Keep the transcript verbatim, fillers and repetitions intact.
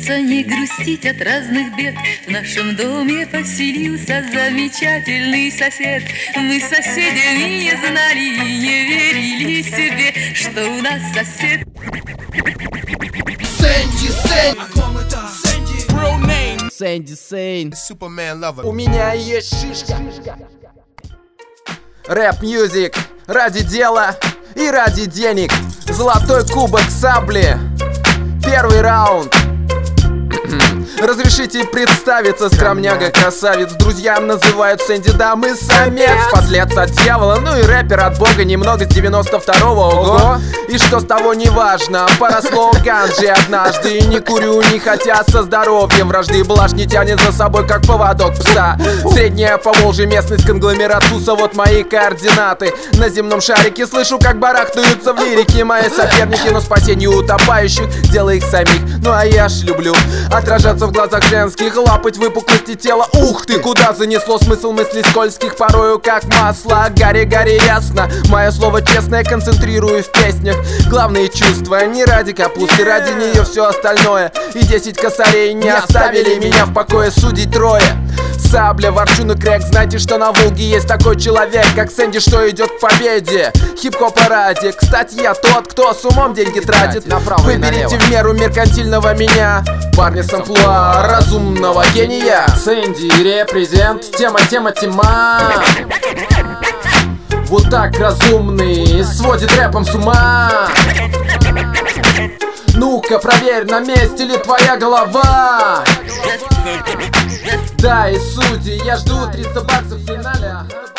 Учиться не грустить от разных бед. В нашем доме поселился замечательный сосед. Мы соседями не знали и не верили себе, что у нас сосед. Сэнди, Сэнди, Сэнди Сейн. у меня есть шишка. Рэп-мьюзик ради дела и ради денег. Золотой кубок сабли. Первый раунд. Разрешите представиться, скромняга красавец. Друзьям называют Сэнди, да мы самец. Подлец от дьявола, ну и рэпер от бога. Немного с девяносто второго, ого. И что с того не важно, поросло ганджи однажды. И не курю, не хотя со здоровьем вражды. Блажь не тянет за собой, как поводок пса. Средняя Поволжье, местность, конгломерат туса. Вот мои координаты. На земном шарике слышу, как барахтаются в лирике мои соперники. Но спасение утопающих, дело их самих. Ну а я ж люблю отражаться в глазах женских, лапать выпуклости тела. Ух ты, куда занесло смысл мыслей скользких, порою как масло. Гарри, Гарри, ясно, мое слово честное концентрирую в песнях. Главные чувства, не ради капусты, ради нее все остальное. И десять косарей не оставили меня в покое, судить трое. Сабля, ворчу на крэк, знаете, что на Волге есть такой человек, как Сэнди, что идет к победе. Хип-хопа ради, кстати, я тот, кто с умом деньги тратит. Выберите в меру меркантильного меня, парня с амплуа разумного гения. Сэнди, репрезент, тема, тема, тема. Вот так разумный сводит рэпом с ума. Ну-ка, проверь, на месте ли твоя голова. Да, и судьи, я жду триста баксов в финале.